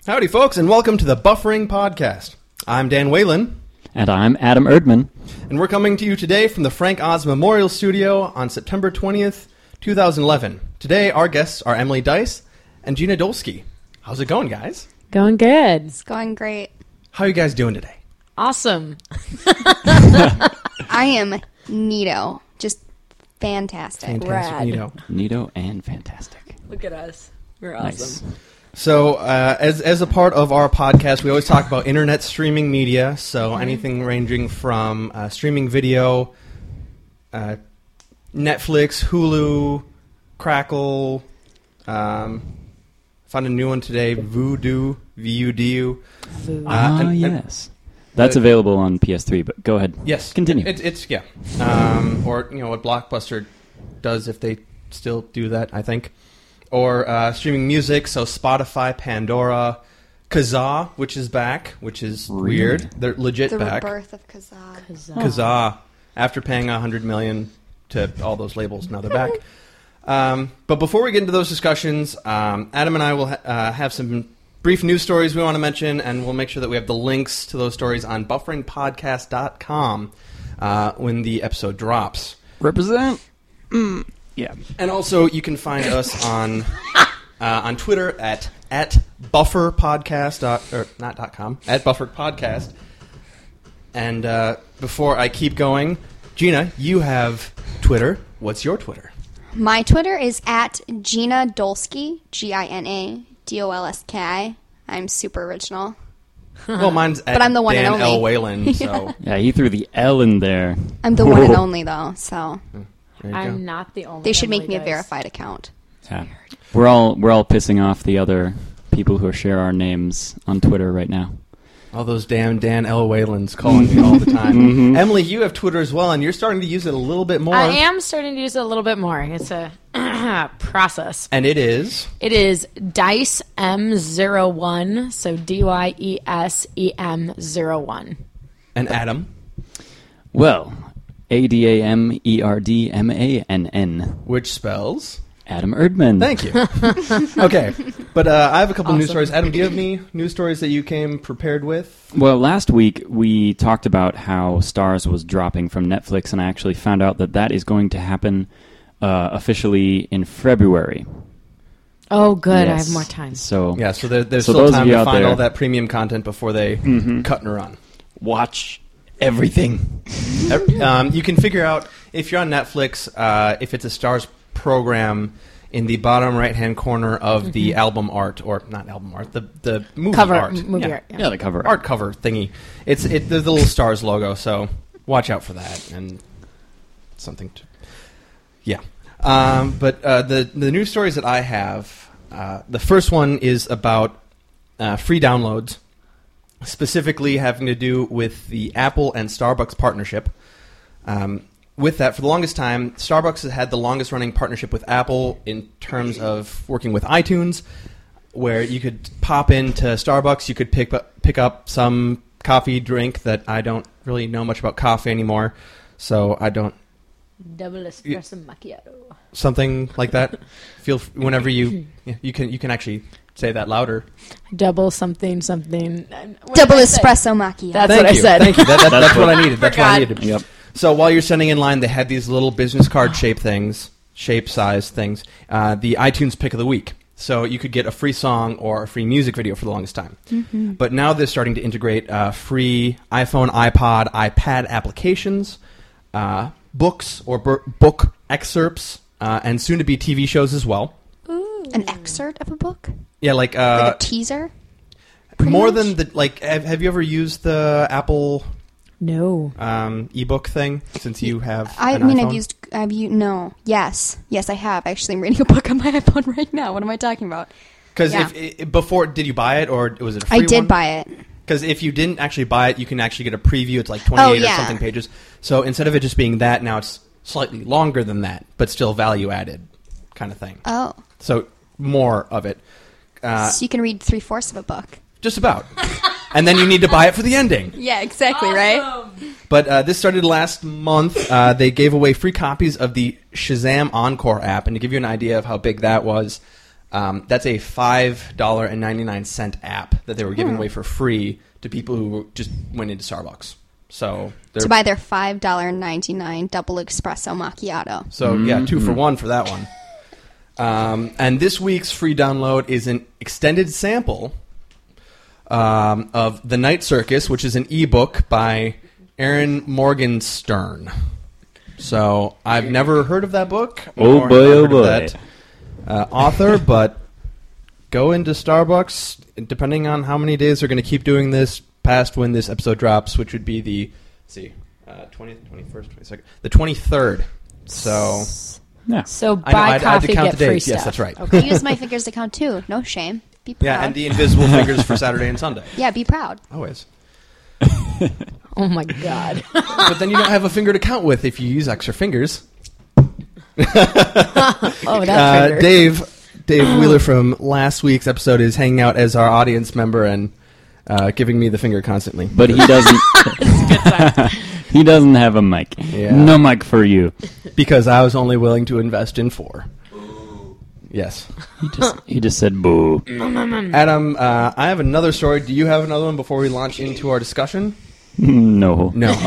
Howdy, folks, and welcome to the Buffering Podcast. I'm Dan Whalen. And I'm Adam Erdman. And we're coming to you today from the Frank Oz Memorial Studio on September 20th, 2011. Today, our guests are Emily Dice and Gina Dolsky. How's it going, guys? Going good. It's going great. How are you guys doing today? Awesome. I am neato. Just fantastic. Fantastic, Nito. Neato and fantastic. Look at us. We're Nice. awesome. So, as a part of our podcast, we always talk about internet streaming media, so anything ranging from streaming video, Netflix, Hulu, Crackle, found a new one today, Vudu, V-U-D-U. Yes. That's available on PS3, but go ahead. Yes. Continue. It's yeah. Or, what Blockbuster does if they still do that, I think. Or streaming music, so Spotify, Pandora, Kazaa, which is back, which is weird. They're legit The back. rebirth of Kazaa. Kazaa, after paying $100 million to all those labels, now they're back. But before we get into those discussions, Adam and I will have some brief news stories we want to mention, and we'll make sure that we have the links to those stories on bufferingpodcast.com when the episode drops. Represent. Yeah. And also, you can find us on Twitter at bufferpodcast, or not .com, at bufferpodcast. And before I keep going, Gina, you have Twitter. What's your Twitter? My Twitter is at Gina Dolsky, G-I-N-A-D-O-L-S-K-I. I'm super original. Well, mine's at But I'm the one Dan and only. L. Whalen, so Yeah, he threw the L in there. I'm the one and only, though, so there you go. I'm not the only. they should make Emily me a Dice. verified account. Yeah. We're all pissing off the other people who share our names on Twitter right now. All those damn Dan L. Whalens calling me all the time. Emily, you have Twitter as well, and you're starting to use it a little bit more. I am starting to use it a little bit more. It's a process. And it is? It is Dice M01, so DYESEM01. And Adam, Well, ADAMERDMANN. which spells? Adam Erdman. Thank you. Okay, but I have a couple news Awesome. stories. Adam, do you have any news stories that you came prepared with? Well, last week we talked about how Starz was dropping from Netflix, and I actually found out that is going to happen officially in February. Oh, good. I Yes. have more time. So Yeah, so there's So still those of time you to out find there- all that premium content before they cut and run. watch everything. You can figure out, if you're on Netflix, if it's a Starz program, in the bottom right-hand corner of the album art, or not album art, the movie Cover, art. movie Yeah. art. Yeah. Yeah, the cover. Art cover thingy. There's the little Starz logo, so watch out for that, and something to... Yeah. But the news stories that I have, the first one is about free downloads, specifically having to do with the Apple and Starbucks partnership. With that, for the longest time, Starbucks has had the longest-running partnership with Apple in terms of working with iTunes, where you could pop into Starbucks, you could pick up some coffee drink that I don't really know much about coffee anymore, so I don't... Double espresso macchiato. Something like that. Feel whenever you can actually say that louder. Double something. What Double did I say? espresso macchiato. That's Thank what I you. said. Thank you. That's what I needed. That's what I Forgot. needed. Yep. So while you're standing in line, they had these little business card shape size things, the iTunes Pick of the Week. So you could get a free song or a free music video for the longest time. But now they're starting to integrate free iPhone, iPod, iPad applications, books or book excerpts, and soon-to-be TV shows as well. An excerpt of a book? Yeah, like Like a teaser? pretty more much? than the like. Have you ever used the Apple No. ebook thing? Since you have, I an mean, iPhone? no. Yes, I have. Actually, I'm reading a book on my iPhone right now. What am I talking about? Because Yeah. before, did you buy it or was it a free I did one? buy it. Because if you didn't actually buy it, you can actually get a preview. It's like 28 or yeah. something pages. So instead of it just being that, now it's slightly longer than that, but still value added kind of thing. Oh, So more of it. so you can read 3/4 of a book. Just about. And then you need to buy it for the ending. Yeah, exactly, right? But this started last month. They gave away free copies of the Shazam Encore app. And to give you an idea of how big that was, That's a $5.99 app that they were giving away for free to people who just went into Starbucks. So To buy their $5.99 double espresso macchiato. So, yeah, 2 for 1 for that one. And this week's free download is an extended sample of The Night Circus, which is an ebook by Aaron Morgenstern. So, I've never heard of that book. Oh, or boy, have oh, heard boy. of that author, but go into Starbucks, depending on how many days they're going to keep doing this past when this episode drops, which would be the, 20th, 21st, 22nd, the 23rd. So, Yeah. So I know, buy I had to coffee, count get the free dates. stuff. Yes, that's right. I use my fingers to count too. No shame. Be proud. yeah, and the invisible fingers for Saturday and Sunday. Yeah, be proud. Always. Oh my god. But then you don't have a finger to count with if you use extra fingers. Oh, that trigger. Dave Wheeler from last week's episode is hanging out as our audience member and giving me the finger constantly. But he doesn't. He doesn't have a mic. Yeah. No mic for you. Because I was only willing to invest in 4. Yes. He just said boo. Adam, I have another story. Do you have another one before we launch into our discussion? No. No. Okay.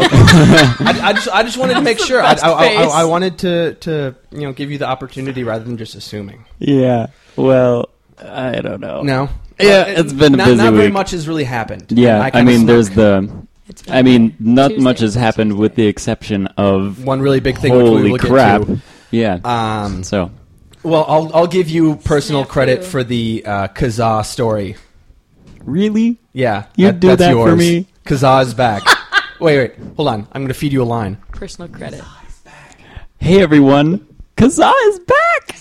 I just wanted to make sure. I wanted to give you the opportunity rather than just assuming. Yeah. Well, I don't know. No. Yeah, it's been a busy Not very week. much has really happened. Yeah, And I kinda mean, snuck there's the. I mean, not Tuesday, much has this happened Tuesday. with the exception of one really big thing. Which we holy will get crap. to. Yeah. So Well, I'll give you personal Snafu. credit for the Kazaa story. really, Yeah, You'd do that's that for yours. me? Kazaa is back. wait, hold on. I'm going to feed you a line. Personal credit. hey everyone, Kazaa is back.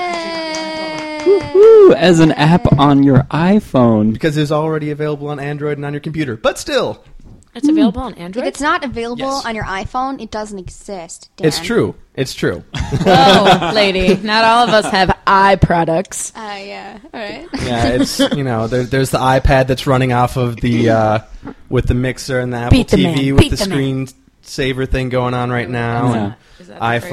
Yay! Woo! As an app on your iPhone. Because it's already available on Android and on your computer. But still, It's available on Android? If it's not available Yes. on your iPhone, it doesn't exist. Dan. it's true. It's true. Oh, lady. Not all of us have eye products. Yeah. All right. Yeah, it's there's the iPad that's running off of the with the mixer and the Apple Beat the TV man. with Beat the the man. screen saver thing going on right now. Yeah. And Is that the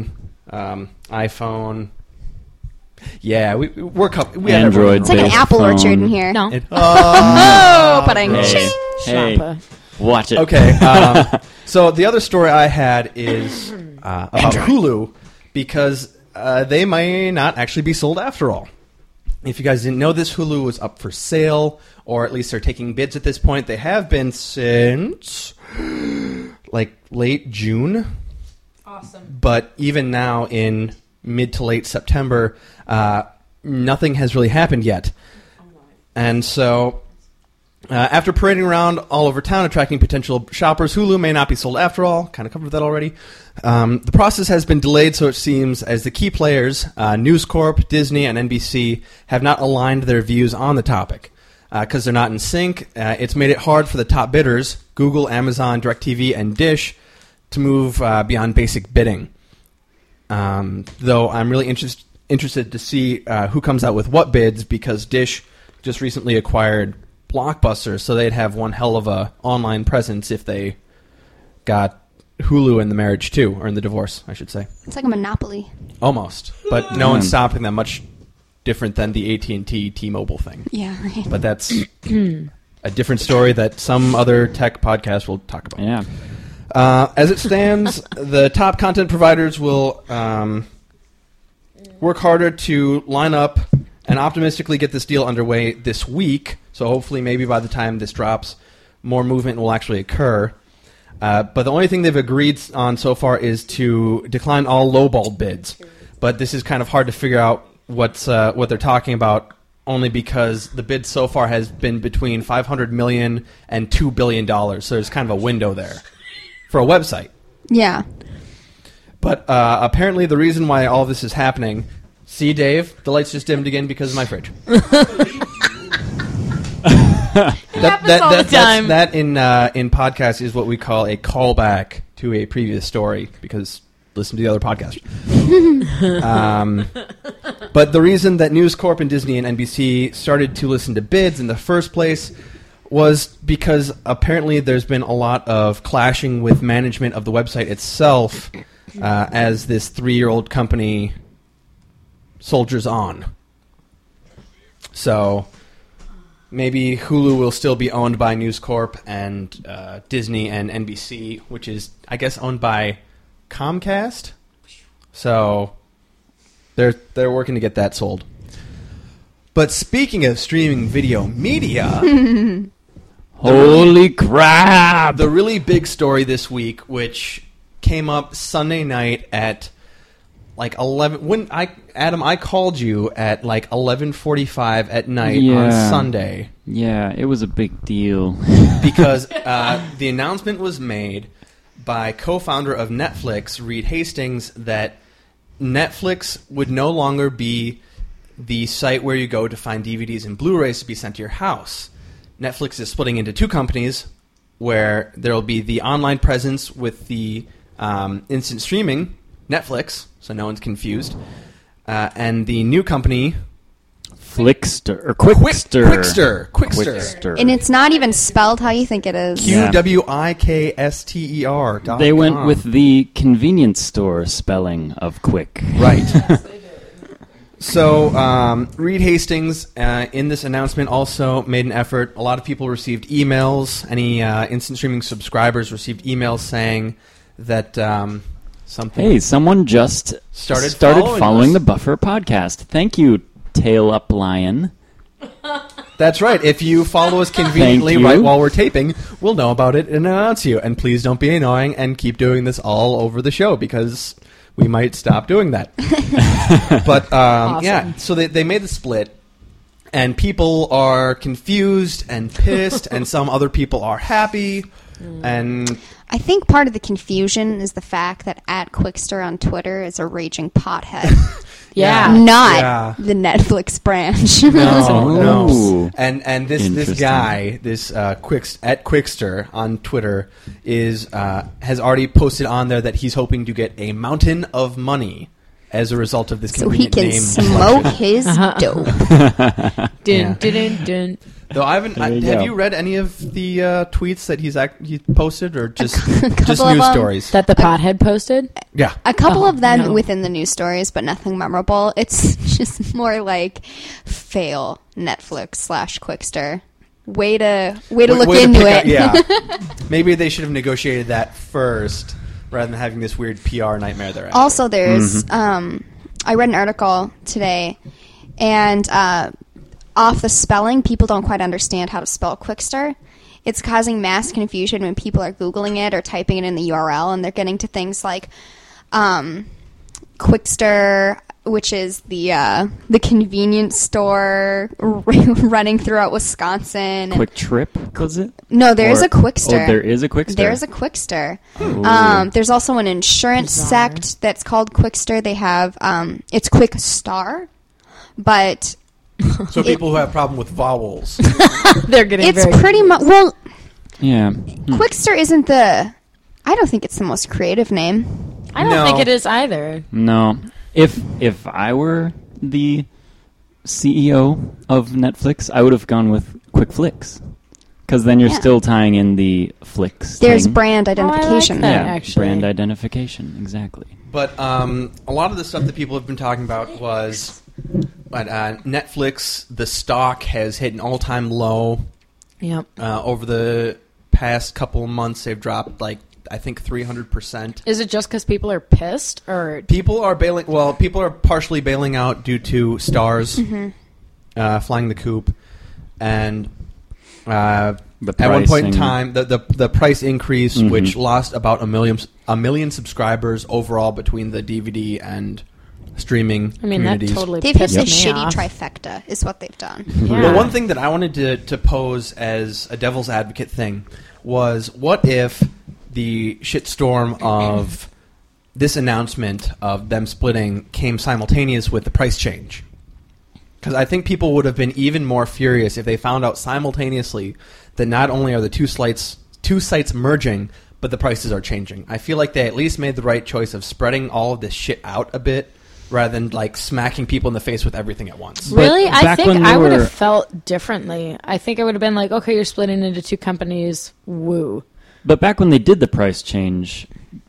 iPhone. Yeah, we have Android. everyone It's like an Based apple phone. orchard in here. No. Oh, pudding. Hey, hey, Schnappa. watch it. Okay, so the other story I had is about Hulu, because they may not actually be sold after all. If you guys didn't know this, Hulu was up for sale, or at least they're taking bids at this point. They have been since like late June. Awesome. But even now in mid to late September, nothing has really happened yet. And so after parading around all over town attracting potential shoppers, Hulu may not be sold after all. Kind of covered that already. The process has been delayed, so it seems, as the key players, News Corp, Disney, and NBC, have not aligned their views on the topic. Because they're not in sync, it's made it hard for the top bidders, Google, Amazon, DirecTV, and Dish, to move beyond basic bidding. Though I'm really interested to see who comes out with what bids, because Dish just recently acquired Blockbuster, so they'd have one hell of a online presence if they got Hulu in the marriage too, or in the divorce, I should say. It's like a monopoly. Almost, but no one's stopping them. Much different than the AT&T T-Mobile thing. Yeah. Right. But that's a different story that some other tech podcast will talk about. Yeah. As it stands, the top content providers will work harder to line up and optimistically get this deal underway this week. So hopefully maybe by the time this drops, more movement will actually occur. But the only thing they've agreed on so far is to decline all lowball bids. But this is kind of hard to figure out what they're talking about, only because the bid so far has been between $500 million and $2 billion. So there's kind of a window there for a website. Yeah. But apparently the reason why all this is happening... See, Dave, the lights just dimmed again because of my fridge. happens all the time. That in podcasts is what we call a callback to a previous story, because listen to the other podcast. But the reason that News Corp and Disney and NBC started to listen to bids in the first place was because apparently there's been a lot of clashing with management of the website itself as this 3-year-old company soldiers on. So maybe Hulu will still be owned by News Corp and Disney and NBC, which is, I guess, owned by Comcast. So they're working to get that sold. But speaking of streaming video media, Holy crap! the really big story this week, which came up Sunday night at like 11. Adam, I called you at like 11:45 at night on Sunday. Yeah, it was a big deal. Because the announcement was made by co-founder of Netflix, Reed Hastings, that Netflix would no longer be the site where you go to find DVDs and Blu-rays to be sent to your house. Netflix is splitting into two companies, where there will be the online presence with the instant streaming, Netflix, so no one's confused, and the new company, Flickster or Quickster. Quickster. And it's not even spelled how you think it is. QWIKSTER. They went with the convenience store spelling of quick. Right. So, Reed Hastings, in this announcement, also made an effort. A lot of people received emails. Any instant streaming subscribers received emails saying that something... Hey, someone just started following us. the Buffer podcast. Thank you, Tail Up Lion. That's right. If you follow us conveniently Thank you. right while we're taping, we'll know about it and announce you. And please don't be annoying and keep doing this all over the show, because we might stop doing that. But, Awesome. yeah, so they made the split, and people are confused and pissed, and some other people are happy, and... I think part of the confusion is the fact that @Quickster on Twitter is a raging pothead. Yeah. Not the Netflix branch. No. Ooh. And this Interesting. guy, this @Quickster on Twitter, has already posted on there that he's hoping to get a mountain of money as a result of this So he convenient can name smoke selection. his dope. Dun, dun, dun, dun. Though I haven't. There you Have go. you read any of the tweets that he posted, or just couple of news them. stories? That the pothead posted? Yeah. A couple Oh, of them no. within the news stories, but nothing memorable. It's just more like fail Netflix /Quickster. Way to look Way to into pick it. out- yeah. Maybe they should have negotiated that first, rather than having this weird PR nightmare they're at. Also, there's I read an article today, and off the spelling, people don't quite understand how to spell Quickster. It's causing mass confusion when people are Googling it or typing it in the URL, and they're getting to things like Quickster, which is the convenience store running throughout Wisconsin. Quick Trip, was it? No, there is Or- a Quickster. Oh, there is a Quickster. There's a Quickster. Ooh. There's also an insurance Bizarre. sect that's called Quickster. They have it's Quickstar, but So people who have a problem with vowels. They're getting it's very pretty much well. Yeah. Quickster isn't the. I don't think it's the most creative name. I don't No. think it is either. No. If I were the CEO of Netflix, I would have gone with Quick Flicks. Because then you're Yeah. still tying in the flicks There's thing. brand I like identification. that. Yeah, actually. brand identification, exactly. But a lot of the stuff that people have been talking about was Netflix, the stock has hit an all-time low. Yep. Over the past couple of months, they've dropped, like, I think 300%. Is it just because people are pissed, or People are bailing. Well, people are partially bailing out due to Stars flying the coop, and The at one point in pricing. time, the price increase, Mhm. which lost about a million subscribers overall between the DVD and streaming I mean that communities. totally They've hit pissed the me shitty off. trifecta, is what they've done. Yeah. Well, one thing that I wanted to pose as a devil's advocate thing was, what if the shitstorm of this announcement of them splitting came simultaneous with the price change? Because I think people would have been even more furious if they found out simultaneously that not only are the two sites merging, but the prices are changing. I feel like they at least made the right choice of spreading all of this shit out a bit, rather than like smacking people in the face with everything at once. Really? But I back think when I they would were- have felt differently. I think it would have been like, okay, you're splitting into two companies. Woo. But back when they did the price change,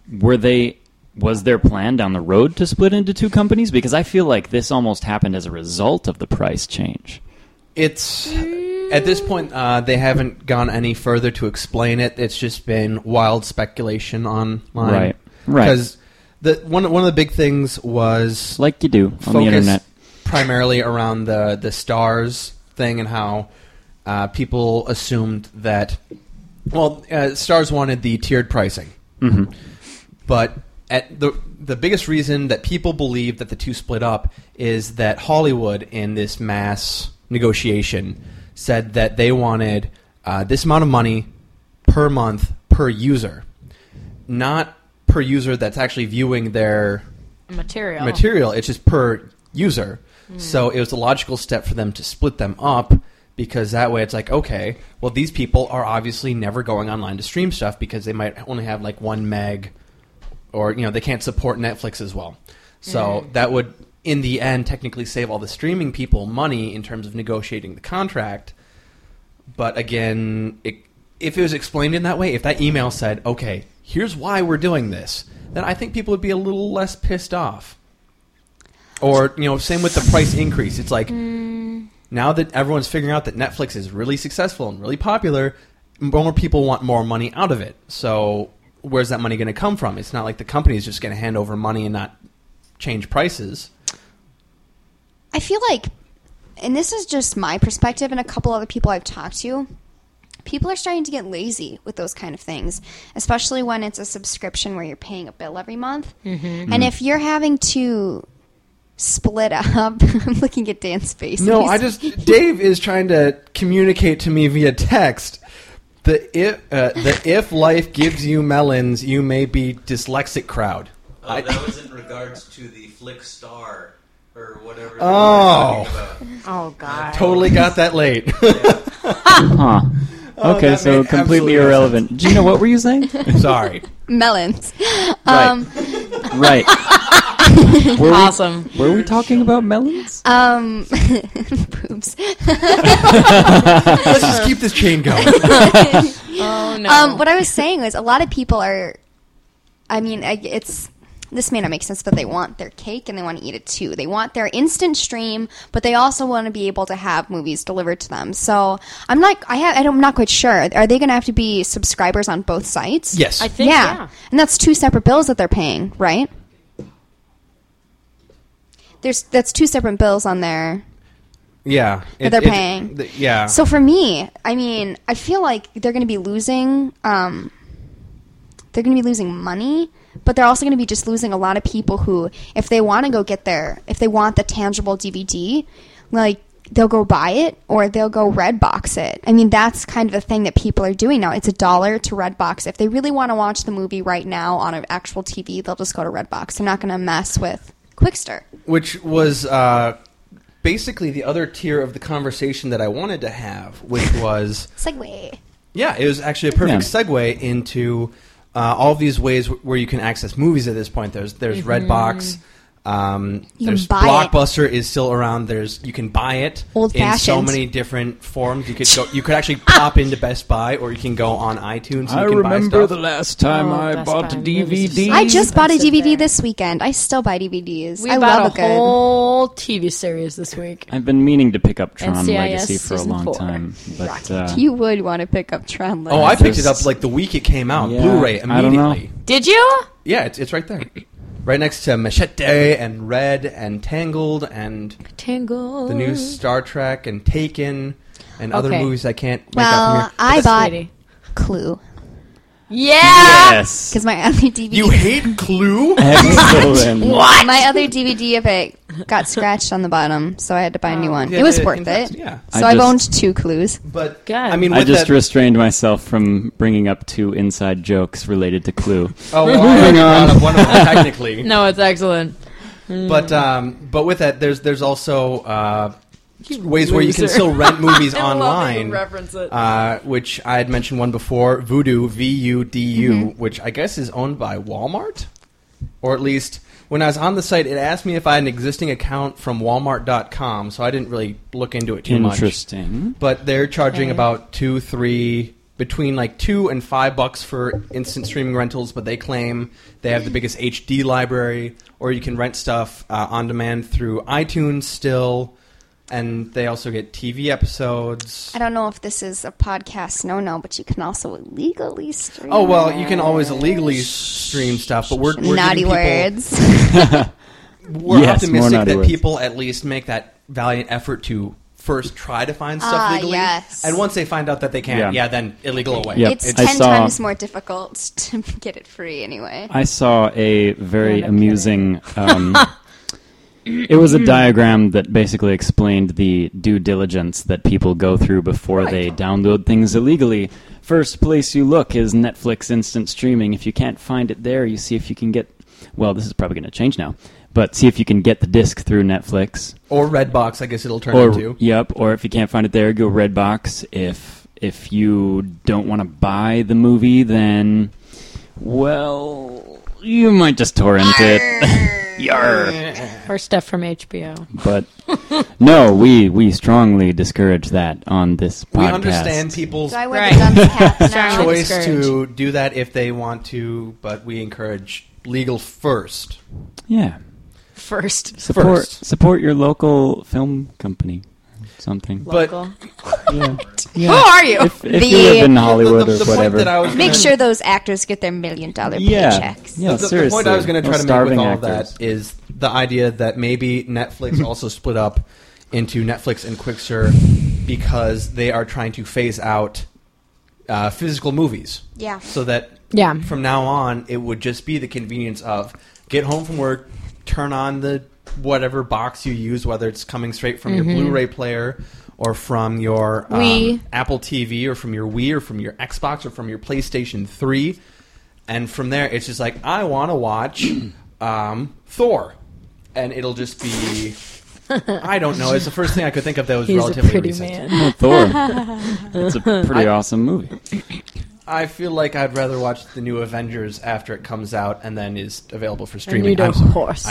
was their plan down the road to split into two companies? Because I feel like this almost happened as a result of the price change. It's at this point they haven't gone any further to explain it. It's just been wild speculation online. Right. Because one of the big things was Like you do on the focus internet. primarily around the stars thing and how people assumed that stars wanted the tiered pricing, but at the biggest reason that people believe that the two split up is that Hollywood in this mass negotiation said that they wanted this amount of money per month per user, not per user that's actually viewing their Material. It's just per user. So it was a logical step for them to split them up, because that way it's like, okay, well, these people are obviously never going online to stream stuff because they might only have like 1 meg, or they can't support Netflix as well. So that would, in the end, technically save all the streaming people money in terms of negotiating the contract. But again, if it was explained in that way, if that email said, okay, here's why we're doing this, then I think people would be a little less pissed off. Or, same with the price increase. It's like, now that everyone's figuring out that Netflix is really successful and really popular, more people want more money out of it. So where's that money going to come from? It's not like the company is just going to hand over money and not change prices. I feel like, and this is just my perspective and a couple other people I've talked to, people are starting to get lazy with those kind of things, especially when it's a subscription where you're paying a bill every month. And if you're having to split up, I'm looking at Dan's face. No, Dave is trying to communicate to me via text. If life gives you melons, you may be dyslexic crowd. That was in regards to the Flick Star or whatever. Oh, God. Totally got that late. Huh. Okay, that so made completely absolutely no irrelevant. Gina, what were you saying? Sorry. Melons. Right. Awesome. Were we talking about melons? Boobs. Let's just keep this chain going. Oh, no. What I was saying was a lot of people are, this may not make sense, but they want their cake and they want to eat it too. They want their instant stream, but they also want to be able to have movies delivered to them. So I'm not quite sure. Are they going to have to be subscribers on both sites? Yes. I think, yeah. And that's 2 separate bills that they're paying, right? That's 2 separate bills on there. Yeah. That they're paying. Yeah. So for me, I feel like they're going to be losing. They're going to be losing money, but they're also going to be just losing a lot of people who, if they want to go if they want the tangible DVD, like they'll go buy it or they'll go Redbox it. That's kind of the thing that people are doing now. It's $1 to Redbox. If they really want to watch the movie right now on an actual TV, they'll just go to Redbox. They're not going to mess with Quickster. Which was basically the other tier of the conversation that I wanted to have, which was... Segue. Yeah, it was actually a perfect segue into all these ways where you can access movies at this point. There's Redbox. There's buy Blockbuster is still around. You can buy it in so many different forms. You could actually pop into Best Buy, or you can go on iTunes. And I you can remember buy the stuff. last time I Best bought Buy a movies DVD. are I just bought a expensive DVD there. this weekend. I still buy DVDs. We I bought love a a good. whole TV series this week. I've been meaning to pick up Tron NCIS Legacy for a season long 4. time, but You would want to pick up Tron. Oh, I picked it Just- up like the week it came out. Yeah, Blu-ray I don't know. immediately. Did you? Yeah, it's right there. Right next to Machete and Red and Tangled and Tangled. the new Star Trek and Taken and other Okay. movies I can't make out Well, from here. I bought Sweetie. Clue Yeah. yes, because my other DVD. You hate Clue? excellent. What? My other DVD of it got scratched on the bottom, so I had to buy a new one. Yeah, it was yeah, worth it. yeah. So I I've just- owned 2 Clues. But, God. I mean, I with just that... restrained myself from bringing up 2 inside jokes related to Clue. Oh, well, I already brought up one of them, technically. No, it's excellent. But with that, there's also ways where you can loser. still rent movies I love that online. you reference it. Which I had mentioned one before, Vudu, V-U-D-U, which I guess is owned by Walmart? Or at least, when I was on the site, it asked me if I had an existing account from Walmart.com, so I didn't really look into it too much. Interesting. But they're charging Okay. about between like $2 and $5 for instant streaming rentals, but they claim they have the biggest HD library, or you can rent stuff on demand through iTunes still. And they also get TV episodes. I don't know if this is a podcast no, but you can also illegally stream. Oh, well, you can always illegally stream stuff, but we're naughty giving words. We're Yes, more optimistic naughty that words. people at least make that valiant effort to first try to find stuff legally. Yes. And once they find out that they can't, Yeah. then illegal away. Yep. It's I 10 saw- times more difficult to get it free anyway. I saw a very Yeah, no amusing. It was a diagram that basically explained the due diligence that people go through before they download things illegally. First place you look is Netflix instant streaming. If you can't find it there, you see if you can get. Well, this is probably going to change now, but see if you can get the disc through Netflix. Or Redbox, I guess it'll turn Or into. yep, or if you can't find it there, go Redbox. If you don't want to buy the movie, then well, you might just torrent it. Yarr. Or stuff from HBO. But no, we strongly discourage that on this podcast. We understand people's Do I wear Right. the dunce cap now? Strongly choice to discourage. do that if they want to, but we encourage legal first. Yeah, First. support your local film company, or something. But- Local. Yeah, Who are you? if you live in Hollywood the or point whatever. that I was Make gonna- sure those actors get their $1 million yeah, paychecks. yeah, the seriously. point I was going to No try to make with starving all actors. of that is the idea that maybe Netflix also split up into Netflix and Quixer because they are trying to phase out physical movies. Yeah. So that Yeah. from now on, it would just be the convenience of get home from work, turn on the whatever box you use, whether it's coming straight from your Blu-ray player or from your Wii. Apple TV or from your Wii or from your Xbox or from your PlayStation 3. And from there, it's just like, I want to watch Thor. And it'll just be... I don't know. It's the first thing I could think of that was He's a relatively pretty recent. man. Oh, Thor. It's a pretty awesome movie. I feel like I'd rather watch the new Avengers after it comes out and then is available for And streaming. you don't I'm sorry. horse.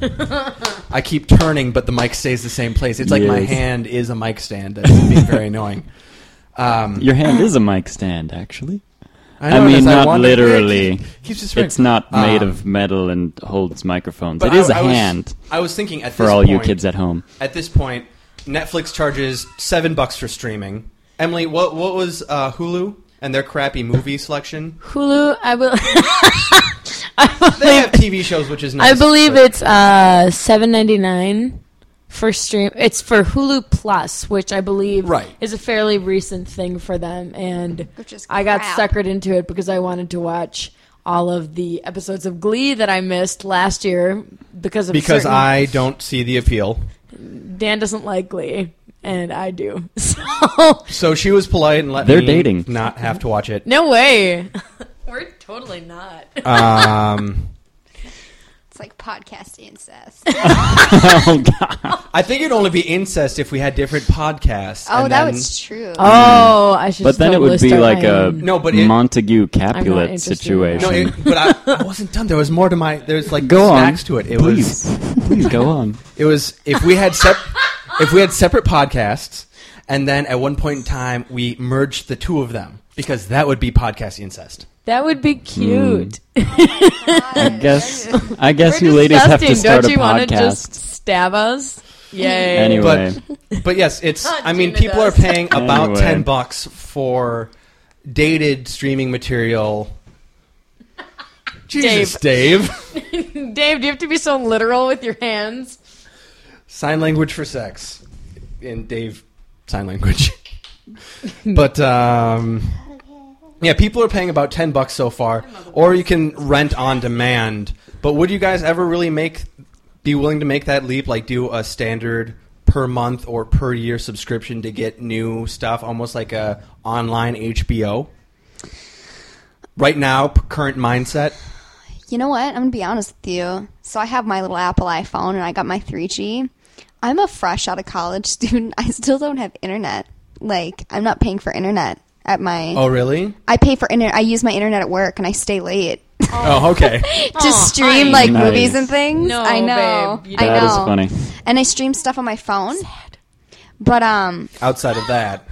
I keep turning, but the mic stays the same place. It's like my Yes. hand is a mic stand. That's being very annoying. Your hand is a mic stand, actually. I I mean, as not wondered- literally. Keeps just ringing. It's not made Um, of metal and holds microphones. But It is a I was- hand I was thinking at for this all point, you kids at home. At this point, Netflix charges $7 for streaming. Emily, what was Hulu and their crappy movie selection? Hulu, I will. They have TV shows, which is nice. I believe but- it's $7.99 for stream. It's for Hulu Plus, which I believe Right. is a fairly recent thing for them. And Which is I got crap. suckered into it because I wanted to watch all of the episodes of Glee that I missed last year because of because certain- I don't see the appeal. Dan doesn't like Glee, and I do. So So she was polite and let They're me dating. not have to watch it. no way. We're totally not. It's like podcast incest. Oh, God. I think it'd only be incest if we had different podcasts. Oh, and that then- was true. Oh, I should. But then it totally would be start like my a own. No, but it- Montague I'm Capulet not interested in situation. No, but I wasn't done. There was more to my. There's like Go on. snacks to it. It Please. was. Please go on. It was if we had separate podcasts, and then at one point in time we merged the two of them because that would be podcast incest. That would be cute. I guess We're you ladies have to disgusting. start Don't a you want to podcast. just stab us? Yay. Anyway, But yes, it's. I mean, Gina people does. are paying about Anyway. $10 for dated streaming material. Jesus, Dave. Dave, do you have to be so literal with your hands? Sign language for sex in Dave sign language. But yeah, people are paying about $10 so far, or you can rent on demand. But would you guys ever really be willing to make that leap, like do a standard per month or per year subscription to get new stuff, almost like a online HBO? Right now, current mindset. You know what? I'm going to be honest with you. So I have my little Apple iPhone and I got my 3G. I'm a fresh out of college student. I still don't have internet. Like, I'm not paying for internet at my... Oh, really? I pay for internet. I use my internet at work and I stay late Oh, okay. to stream honey. like Nice. movies and things. No, I know. babe, you I don't. know. that is funny. And I stream stuff on my phone. But Outside of that,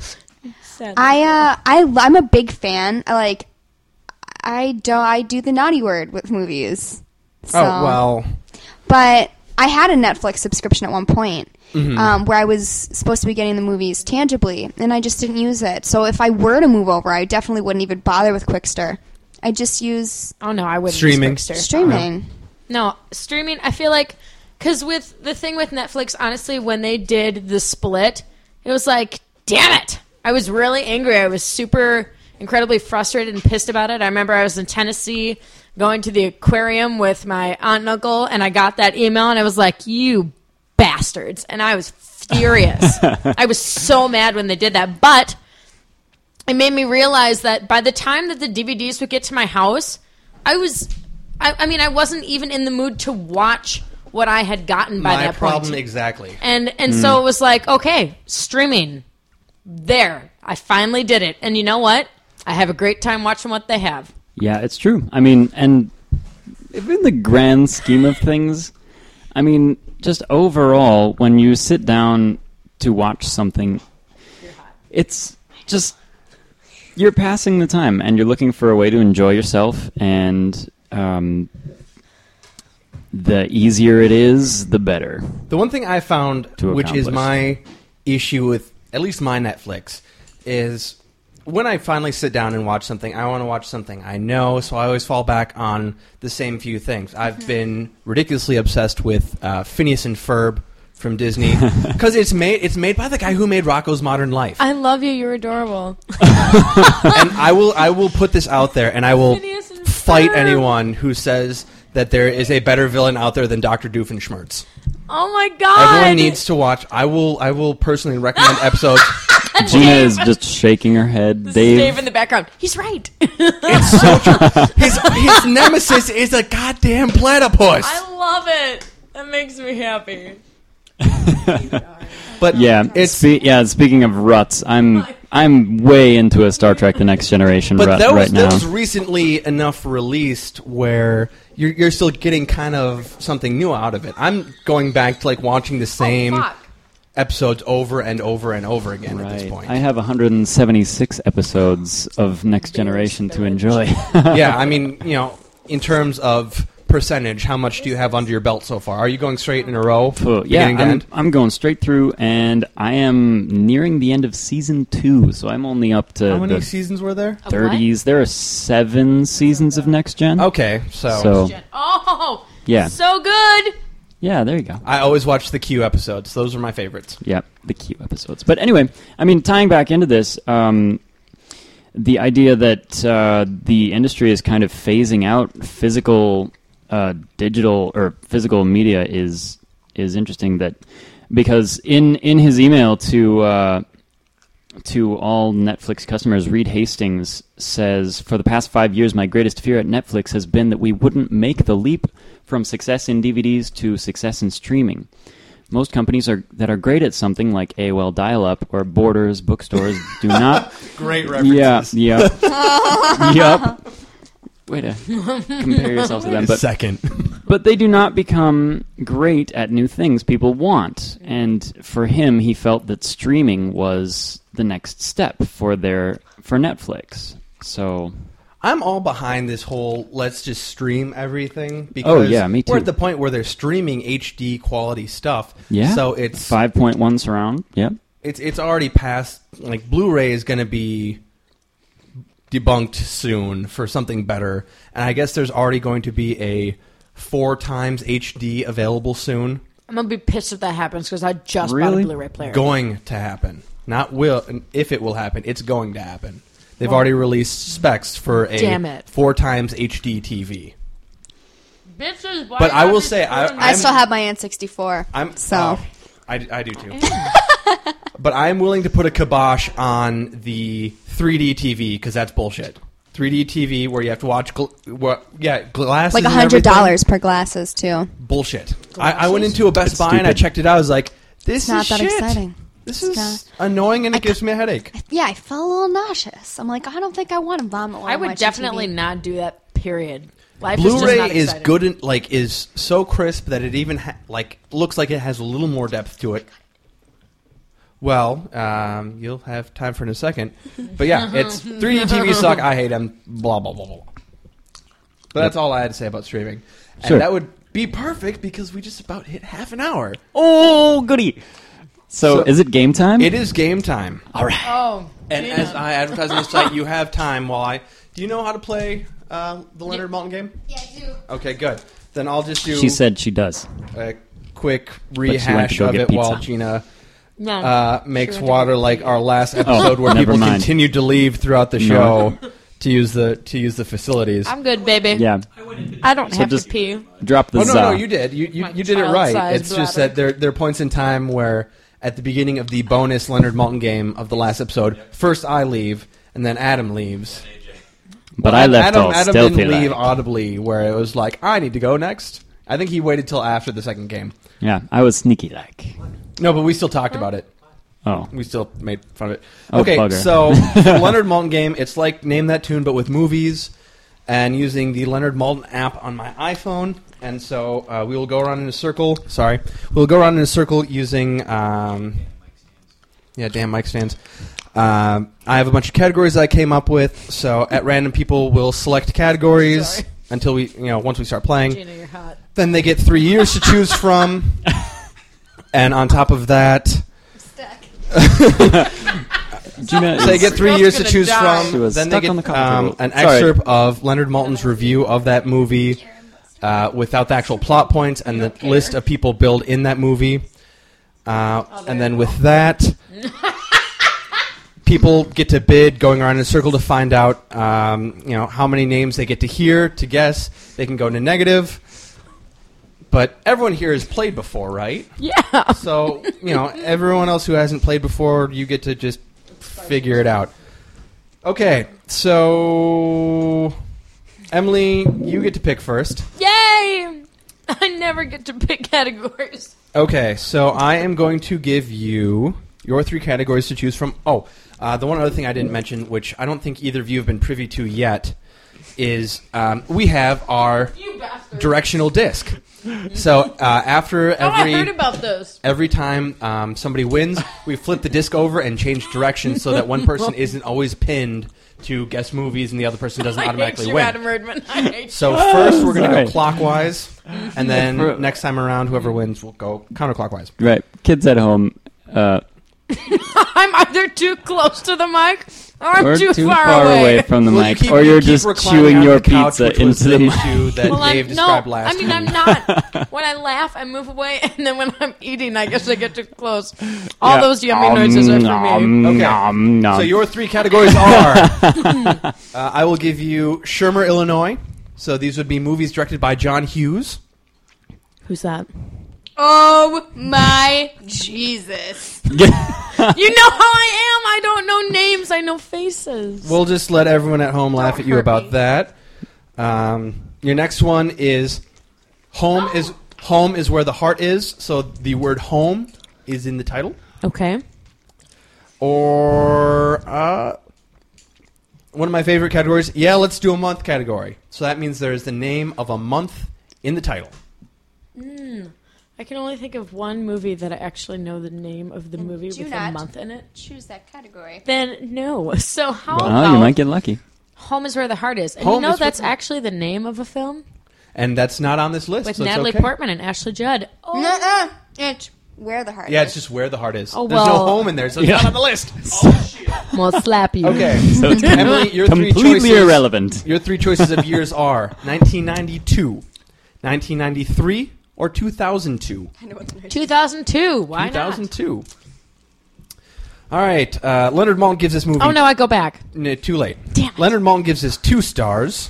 I'm a big fan. I do the naughty word with movies. So. oh well. But I had a Netflix subscription at one point, where I was supposed to be getting the movies tangibly, and I just didn't use it. So if I were to move over, I definitely wouldn't even bother with Quickster. I just use Oh no, I wouldn't Streaming. use Quickster. streaming. No, streaming, I feel like, because with the thing with Netflix, honestly, when they did the split, it was like, damn it. I was really angry. I was super incredibly frustrated and pissed about it. I remember I was in Tennessee going to the aquarium with my aunt and uncle, and I got that email, and I was like, you bastards. And I was furious. I was so mad when they did that. But it made me realize that by the time that the DVDs would get to my house, I wasn't even in the mood to watch what I had gotten by My that problem point. exactly. And so it was like, okay, streaming. There. I finally did it. And you know what? I have a great time watching what they have. Yeah, it's true. I mean, and in the grand scheme of things, I mean, just overall, when you sit down to watch something, it's just, you're passing the time and you're looking for a way to enjoy yourself, and the easier it is, the better. The one thing I found, To which is accomplish. my issue with at least my Netflix, is when I finally sit down and watch something, I want to watch something I know, so I always fall back on the same few things. I've been ridiculously obsessed with Phineas and Ferb from Disney because it's made by the guy who made Rocko's Modern Life. I love you. You're adorable. And I will put this out there, and I will Phineas and fight Ferb. anyone who says that there is a better villain out there than Dr. Doofenshmirtz. Oh my God. Everyone needs to watch. I will personally recommend episodes. Gina is just shaking her head. This Dave, is Dave in the background. He's right. It's so true. His nemesis is a goddamn platypus. I love it. That makes me happy. But yeah, it's speaking of ruts, I'm way into a Star Trek: The Next Generation but rut that right now. was recently enough released where you're still getting kind of something new out of it. I'm going back to like watching the same fuck. episodes over and over and over again at this Right. point. I have 176 episodes of Next Generation to enjoy. Yeah, I mean, in terms of percentage, how much do you have under your belt so far? Are you going straight in a row? Yeah, beginning to end? I'm going straight through, and I am nearing the end of season 2, so I'm only up to How many the seasons were there? 30s. There are 7 seasons of Next Gen. Okay, So, Oh, yeah. so good. Yeah, there you go. I always watch the Q episodes. Those are my favorites. Yeah, the Q episodes. But anyway, I mean, tying back into this, the idea that the industry is kind of phasing out physical, digital or physical media is interesting. That because in his email to all Netflix customers, Reed Hastings says, "For the past 5 years, my greatest fear at Netflix has been that we wouldn't make the leap from success in DVDs to success in streaming. Most companies that are great at something like AOL dial-up or Borders bookstores do not." Great references. Yeah. Yep. Way to compare yourself to them, but Second. but they do not become great at new things people want. And for him, he felt that streaming was the next step for Netflix. So, I'm all behind this whole let's just stream everything because yeah, me too. we're at the point where they're streaming HD quality stuff. yeah. So it's 5.1 surround. Yep. it's already past, like, Blu-ray is going to be debunked soon for something better, and I guess there's already going to be a 4x HD available soon. I'm going to be pissed if that happens because I just bought Really? a Blu-ray player. Going to happen. Not will, if it will happen, it's going to happen. They've already released specs for a Damn it. 4x HD TV. Bitches, why But I not will be say, screwing I I'm- still have my N64. Oh, I do too. But I'm willing to put a kibosh on the 3D TV because that's bullshit. 3D TV where you have to watch glasses. like and everything. $100 per glasses too. Bullshit. I went into a Best It's Buy and I stupid. checked it out. I was like, this It's not is that shit. exciting. This It's is annoying and it gives me a headache. Yeah, I felt a little nauseous. I'm like, I don't think I want to vomit. While I I'm would watching definitely TV. not do that, period. Life is just Blu-ray not is exciting. good, is so crisp that it even looks like it has a little more depth to it. Well, you'll have time for it in a second. But yeah, it's 3D TV suck. I hate them. Blah, blah, blah, blah. But that's all I had to say about streaming. And Sure. that would be perfect because we just about hit half an hour. Oh, goody. So is it game time? It is game time. All right. Oh, And Gina. as I advertise on the site, you have time while I... Do you know how to play the Leonard Maltin game? Yeah, I do. Okay, good. Then I'll just do She said she does. a quick she went to rehash go of get it while pizza. Gina No. makes She went to water go like our last episode where never people mind. continued to leave throughout the show to use the facilities. I'm good, baby. Yeah. I don't have just- to pee. Drop the Oh no, za. no, you did. You My did it right. child-sized It's just bladder. that there are points in time where at the beginning of the bonus Leonard Maltin game of the last episode, first I leave and then Adam leaves. But Well, I left all Adam stealthy didn't leave like. audibly where it was like I need to go next. I think he waited till after the second game. Yeah, I was sneaky like. No, but we still talked about it. Oh. We still made fun of it. Oh, Okay, bugger. so the Leonard Maltin game, it's like Name That Tune, but with movies, and using the Leonard Maltin app on my iPhone. And so we will go around in a circle. Sorry. We'll go around in a circle using... damn mic stands. I have a bunch of categories I came up with, so at random people will select categories Sorry. until we, once we start playing. Gina, you're hot. Then they get 3 years to choose from. And on top of that... Gina So they is- get 3 Girl's years to gonna choose die. She from. was Then they stuck get on the coffee table. an Sorry. excerpt of Leonard Maltin's review of that movie without the actual plot points and the list of people billed in that movie. And then with that, people get to bid going around in a circle to find out how many names they get to hear, to guess. They can go to negative. But everyone here has played before, right? Yeah. So, everyone else who hasn't played before, you get to just figure it out. Okay, so Emily, you get to pick first. Yay! I never get to pick categories. Okay, so I am going to give you your 3 categories to choose from. Oh, the one other thing I didn't mention, which I don't think either of you have been privy to yet, is we have our You bastard. directional disc. So after I heard about those. every time somebody wins, we flip the disc over and change direction so that one person isn't always pinned to guess movies and the other person doesn't I hate automatically you, win. Adam Erdman. I hate you. So first we're going to Sorry. go clockwise, and then next time around, whoever wins will go counterclockwise. Right. Kids at home, I'm either too close to the mic or I'm or too far away from the Well, mic, you or keep you're just reclining chewing on your the couch, pizza which was into the mic. issue that Well, Dave I'm, described no, last I mean, time. I'm not. When I laugh, I move away, and then when I'm eating, I guess I get too close. All those yummy noises are for me. Okay. Nom, nom. So your 3 categories are: I will give you Shermer, Illinois. So these would be movies directed by John Hughes. Who's that? Oh my Jesus! You know how I am. I don't know names. I know faces. We'll just let everyone at home laugh Don't at you hurt about me. that. Your next one is home is where the heart is. So the word home is in the title. Okay. Or one of my favorite categories. Yeah, let's do a month category. So that means there is the name of a month in the title. I can only think of one movie that I actually know the name of the movie do with a not. month in it. Choose that category. Then no. So how Oh, about you might get lucky. Home is Where the Heart Is? And Home you know is Where that's the- actually the name of a film And that's not on this list. with so it's Natalie okay. Portman and Ashley Judd. Oh, Nuh-uh. It's where the heart Yeah, is. it's just where the heart is. Oh, There's well. no home in there, so it's not on the list. we'll slap you. Okay. So it's Emily, your 3 completely choices. irrelevant. Your 3 choices of years are 1992, 1993, or 2002. I know what the heart is. 2002. Why 2002. All right. Leonard Maltin gives this movie... not? Oh no, I go back. Too late. Damn it. Leonard Maltin gives this 2 stars.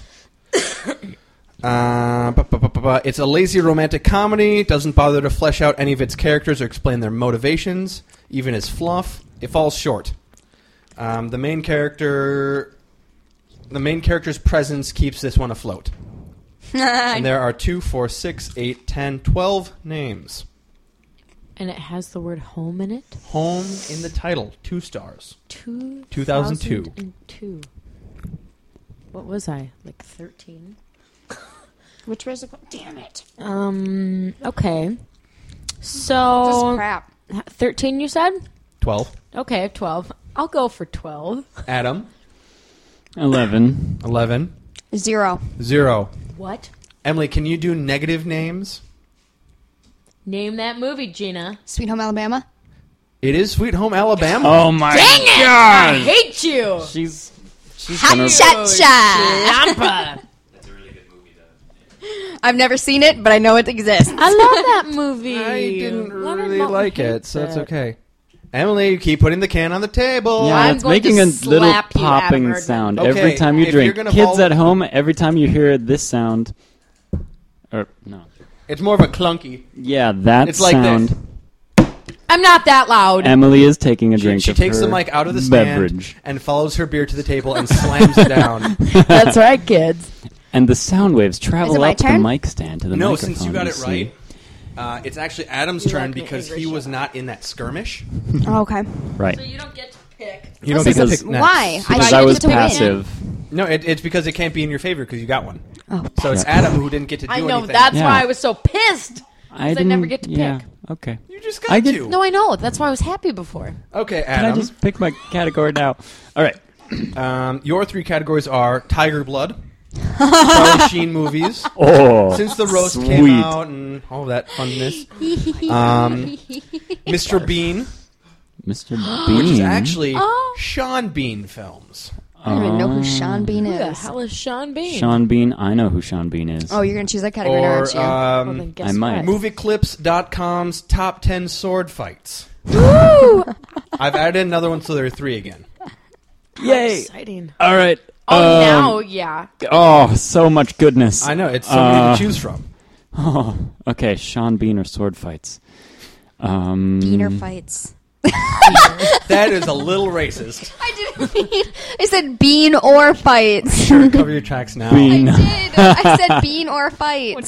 It's a lazy romantic comedy. Doesn't bother to flesh out any of its characters or explain their motivations. Even as fluff, it falls short. The main character's presence keeps this one afloat. And there are 2, 4, 6, 8, 10, 12 names. And it has the word home in it. Home in the title. 2 stars. 2002. What was I? Like 13? Which was it? Damn it! Okay. Just So crap. 13 you said? 12. Okay, 12. I'll go for 12. Adam. 11. 11. 0. 0. What? Emily, can you do negative names? Name that movie, Gina. Sweet Home Alabama. It is Sweet Home Alabama. Oh my Dang it! I god! hate you. She's Hot gonna. cha-cha. Lampa. That's a really good movie, though. I've never seen it, but I know it exists. I love that movie. I didn't Leonard really Maltin like it, hates so it's it. okay. Emily, you keep putting the can on the table. Yeah, I'm it's going to making a little slap you, Adam popping Erdman. sound Okay, every time you if you're drink. gonna Kids follow- at home, every time you hear this sound, or no, It's more of a clunky. yeah, that It's like sound. this. I'm not that loud. Emily is taking a drink. She of takes her the mic out of the stand beverage, and follows her beer to the table and slams it down. That's right, kids. and the sound waves travel my up the turn? mic stand to the No, microphone. since you got it see. right, it's actually Adam's You turn like me because angry he was shot. not in that skirmish. Oh, okay. Right? So you don't get to pick. You don't Because- get to pick next. Why? Because I I was get to win. passive. No, it's because it can't be in your favor because you got one. Oh, So it's Adam who didn't get to do I know. anything. That's Yeah. why I was so pissed. I I never didn't- get to yeah, pick. Okay. You just got I get- to. No, I know. That's why I was happy before. Okay, Can I Adam. just pick my category now? All right. Your three categories are Tiger Blood, Charlie Sheen movies, Oh, since the roast sweet. came out and all that funness. Mr. Bean, Mr. Bean. which is actually Oh. Sean Bean films. I don't even know who Sean Bean Who the is. hell is Sean Bean? Sean Bean. I know who Sean Bean is. Oh, you're going to choose that category, now, Or aren't you? Well, then guess I might. what? Movieclips.com's top 10 sword fights. Woo! I've added another one, so there are three again. Yay! Exciting. All right. Oh, now, yeah. Oh, so much goodness. I know, it's so many to choose from. Oh, okay. Sean Bean or sword fights. Beaner fights. That is a little racist. I didn't mean. I said bean or fights. Sure, cover your tracks now. Bean. I did. I said bean or fights.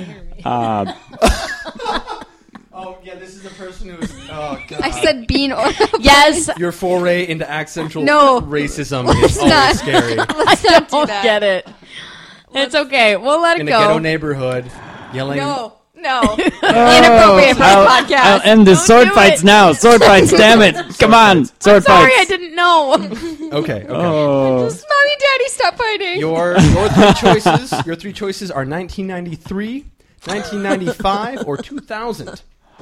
Oh, yeah, this is a person who's... Oh, God. I said bean or. Yes. Your foray into accidental No. racism is always not. scary. Let's not do Don't that. get it. It's okay. We'll let it In a go. ghetto neighborhood, yelling... No. Inappropriate for a I'll podcast. end this. Don't Sword do fights it. now. Sword fights. Damn it! Come on. Sword Sorry, fights. I didn't know. Okay. Oh. Mommy, Daddy, stop fighting. Your three choices are 1993, 1995, or 2000.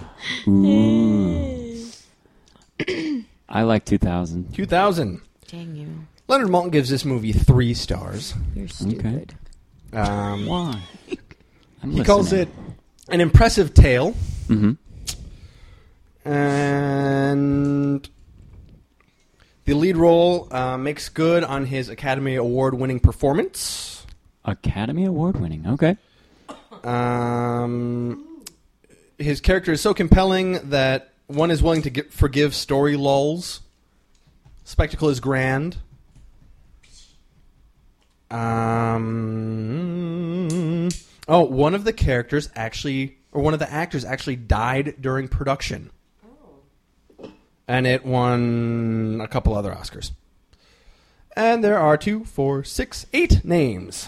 Ooh. I like 2000. 2000. Dang you. Leonard Maltin gives this movie 3 stars. You're stupid. Why? He calls it an impressive tale, Mm-hmm. and the lead role makes good on his Academy Award-winning performance. Academy Award winning. Okay. His character is so compelling that one is willing to forgive story lulls. Spectacle is grand. One of the characters actually, or one of the actors actually died during production. And it won a couple other Oscars. And there are 2, 4, 6, 8 names.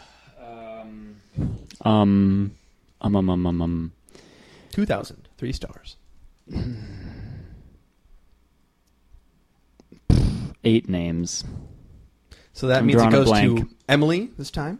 2000, 3 stars. 8 names. So that I'm means it drawing a goes blank. to Emily this time.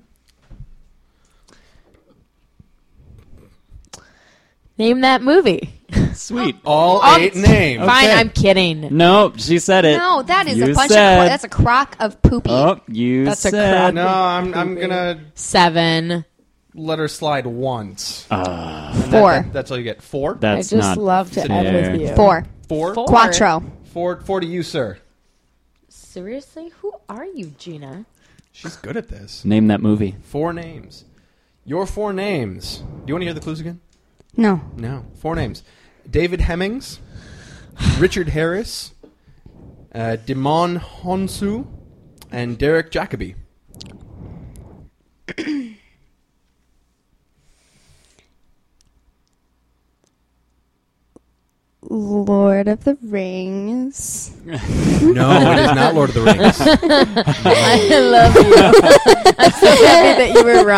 Name that movie. Sweet. All Oh, 8 names. Fine, Okay. I'm kidding. No, she said it. No, that is You a bunch said. of. That's a crock of poopy. Oh, you That's a said. crock. No, I'm gonna 7. let her slide once. And 4. that's all you get. 4. That's I just not love to fair. end with you. 4. 4. Four. Quattro. 4 to you, sir. Seriously? Who are you, Gina? She's good at this. Name that movie. 4 names. Your 4 names. Do you want to hear the clues again? No. No. 4 names. David Hemmings, Richard Harris, Dimon Honsu, and Derek Jacobi. Lord of the Rings. No, it is not Lord of the Rings. I love you. I'm so happy that you were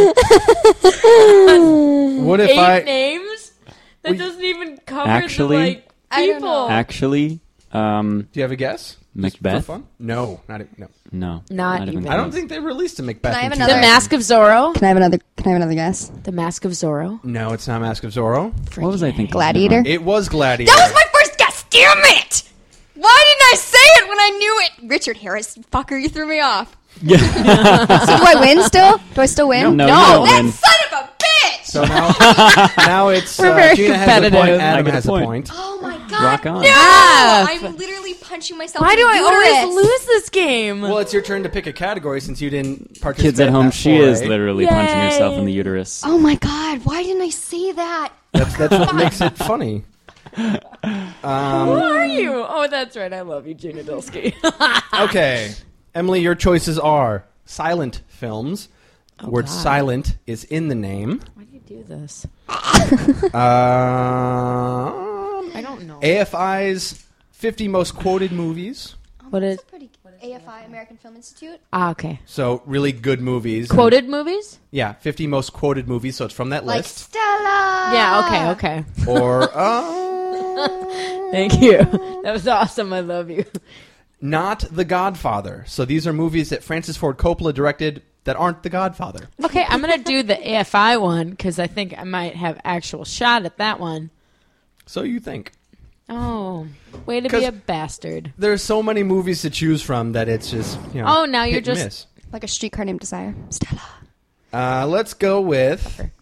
wrong. What if 8 names? That Well, doesn't even cover Actually- the, I don't people. know. Actually, Do you have a guess? Macbeth? For fun? No, no. No. Not even. close. I don't think they released a Macbeth. Can I have in another- The 2000. Mask of Zorro. Can I have another guess? The Mask of Zorro. No, it's not Mask of Zorro. What was I thinking? Gladiator? It was Gladiator. That was my first guess. Damn it! Why didn't I say it when I knew it? Richard Harris, fucker, you threw me off. Yeah. So do I win still? Do I still win? No, No. you don't That win. son of a bitch! So now it's We're very Gina has a point. competitive. I Adam get a has a point. point. Oh my god! Rock on. No! Yeah. I'm literally punching myself. Why in do the I uterus. always lose this game? Well, it's your turn to pick a category since you didn't participate. Kids at in home, that she is foray. literally punching herself in the uterus. Oh my god! Why didn't I say that? That's what makes it funny. Who are you? Oh, that's right. I love you, Gina Dulski. Okay, Emily, your choices are silent films. The word God. silent is in the name. Why do you do this? I I don't know. AFI's 50 most quoted movies. What is? AFI, American Film Institute. Ah, okay. So really good movies. Quoted movies? Yeah, 50 most quoted movies. So it's from that Like list. Stella. Yeah. Okay. Or Thank you. That was awesome. I love you. not The Godfather. So these are movies that Francis Ford Coppola directed that aren't The Godfather. Okay, I'm gonna do the AFI one because I think I might have actual shot at that one. So you think. Oh, way to 'Cause- be a bastard. There's so many movies to choose from that it's just, you know. Oh, now you're hit and just- miss. Like a streetcar named Desire. Stella. Let's go with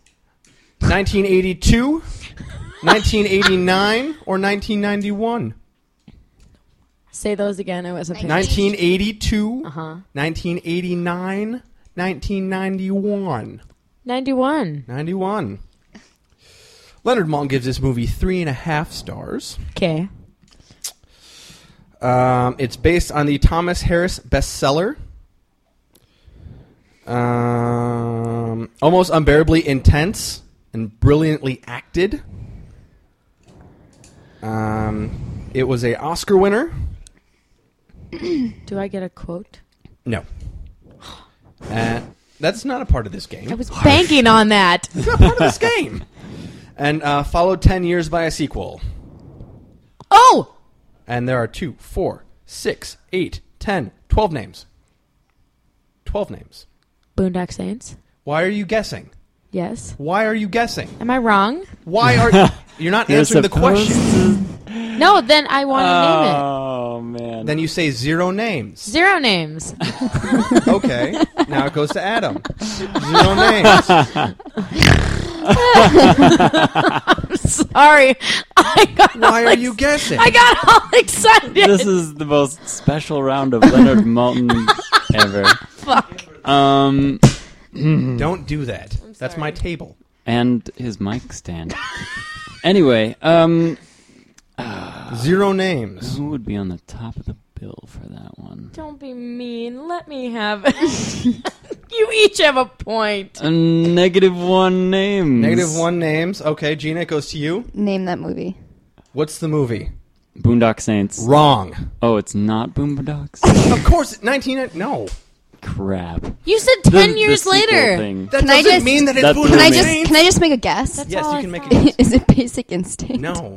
1982, 1989, or 1991. Say those again. I wasn't paying 1982, Uh-huh. 1989, 1991. 91. 91. Leonard Maltin gives this movie 3.5 stars. Okay. It's based on the Thomas Harris bestseller. Almost unbearably intense and brilliantly acted. It was a Oscar winner. Do I get a quote? No. That's not a part of this game. I was banking on that. It's not part of this game. And followed 10 years by a sequel. Oh! And there are 2, 4, 6, 8, 10, 12 names. 12 names. Boondock Saints? Why are you guessing? Yes. Why are you guessing? Am I wrong? Why are you're not You're answering the supposed question? No, then I want to name it. Oh, man. Then you say 0 names. 0 names. Okay. Now it goes to Adam. 0 names. Sorry. Why are you guessing? I got all excited. This is the most special round of Leonard Maltin ever. Fuck. Don't do that. That's my table. And his mic stand. Anyway, 0 names. who would be on the top of the bill for that one? Don't be mean. Let me have it. You each have a point. -1 names. -1 names. Okay, Gina, it goes to you. Name that movie. What's the movie? Boondock Saints. Wrong. Oh, it's not Boondocks? Of course, 19... No. Crap. You said The- 10 the years sequel later. thing. That Can I doesn't just- mean that it's That Boondock threw Can I me. just Saints. can I just make a guess? That's Yes, all you I can make a thought. guess. Is it Basic Instinct? No.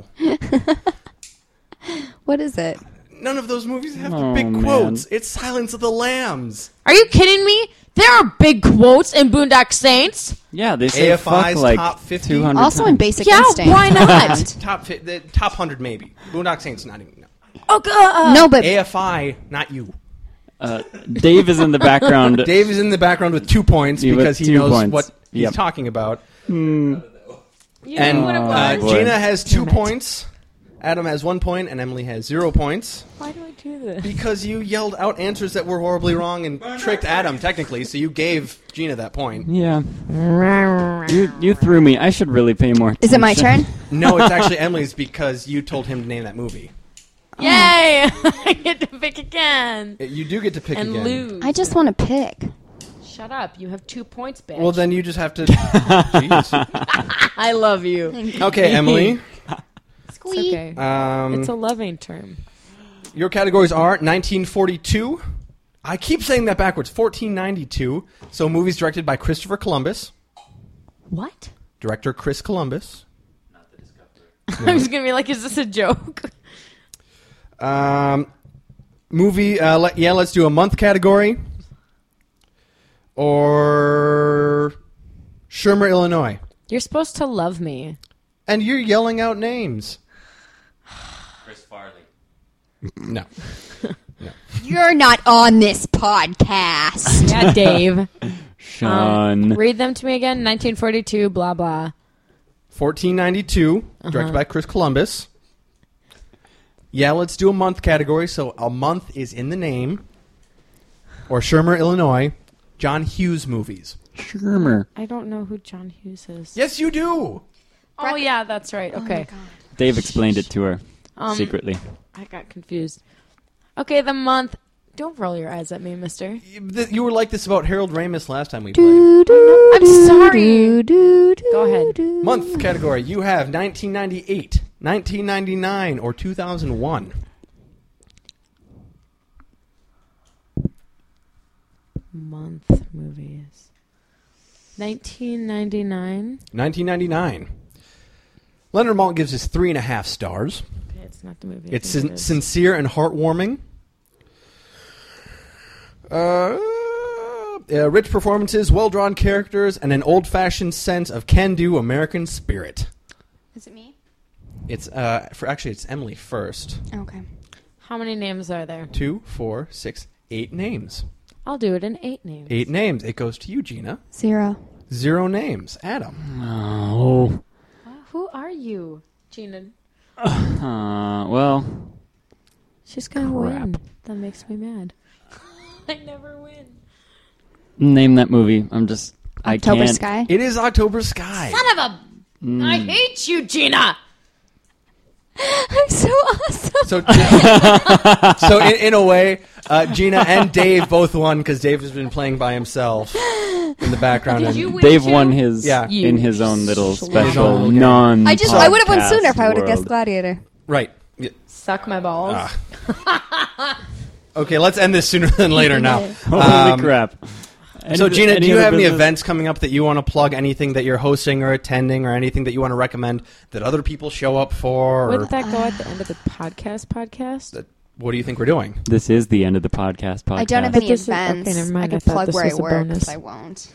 What is it? None of those movies have Oh, the big man. quotes. It's Silence of the Lambs. Are you kidding me? There are big quotes in Boondock Saints. Yeah, they say AFI's fuck like top 50. 200 Also in times. Basic Yeah, Instinct. why not? The top 100 maybe. Boondock Saints not even. No. Oh, God. No, but AFI, not you. Dave is in the background. Dave is in the background with 2 points Yeah, with because he 2 knows points. what he's Yep. talking about. You And knew what it was. boy. Gina has 2 Damn it. points. Adam has 1 point, and Emily has 0 points Why do I do this? because you yelled out answers that were horribly wrong and tricked Adam technically. So you gave Gina that point. Yeah. You threw me. I should really pay more attention. is it my turn? No, it's actually Emily's because you told him to name that movie. Yay! I get to pick again. You do get to pick And again. lose. I just want to pick. Shut up. You have 2 points, bitch. Well, then you just have to. Jeez. I love you. Okay, Emily. It's okay. It's a loving term. Your categories are 1942. I keep saying that backwards. 1492. So movies directed by Christopher Columbus. What? Director Chris Columbus. I was going to be like, is this a joke? Movie, let's do a month category. Or Shermer, Illinois. You're supposed to love me. And you're yelling out names. Chris Farley. No. You're not on this podcast. Yeah, Dave. Sean. Read them to me again. 1942, blah, blah. 1492, directed by Chris Columbus. Yeah, let's do a month category. So a month is in the name. Or Shermer, Illinois. John Hughes movies. Shermer. I don't know who John Hughes is. Yes, you do. Oh, yeah, that's right. Okay. Dave explained it to her secretly. I got confused. Okay, the month. Don't roll your eyes at me, mister. You were like this about Harold Ramis last time we played. I'm sorry. Go ahead. Month category. You have 1998, 1999, or 2001. Month movies. 1999. 1999. Leonard Maltin gives us 3.5 stars. Okay, it's not the movie. It's I think it is. sincere and heartwarming. Rich performances, well-drawn characters, and an old-fashioned sense of can-do American spirit. Is it me? It's it's Emily first. Okay. How many names are there? 2, 4, 6, 8 names. I'll do it in 8 names. 8 names. It goes to you, Gina. 0. 0 names. Adam. Oh. Who are you, Gina? Well. She's gonna Crap. win. That makes me mad. I never win. Name that movie. I October can't. Sky. It is October Sky. Son of a... I hate you, Gina! I'm so awesome. So in a way, Gina and Dave both won because Dave has been playing by himself in the background. Did and you win Dave too? won his Yeah. in his own little His own special little game. non. I would have won sooner if I would have guessed world. Gladiator. Right. Yeah. Suck my balls. Okay, let's end this sooner than later now. Holy crap! So, Gina, do you other have any business? events coming up that you want to plug? Anything that you're hosting or attending, or anything that you want to recommend that other people show up for? Or Wouldn't that go at the end of the podcast? what do you think we're doing? This is the end of the podcast. I don't have But any this is- events. okay, never mind. I I could thought plug this where I was a work, bonus. but I won't.